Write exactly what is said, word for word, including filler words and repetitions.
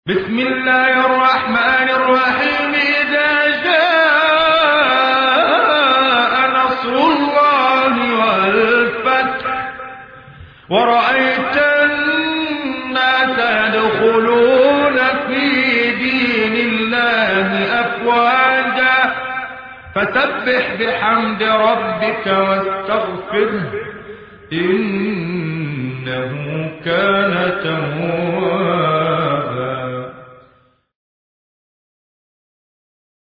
بسم الله الرحمن الرحيم. إذا جاء نصر الله والفتح ورأيت الناس يدخلون في دين الله أفواجا فسبح بحمد ربك واستغفره إنه كان توابا.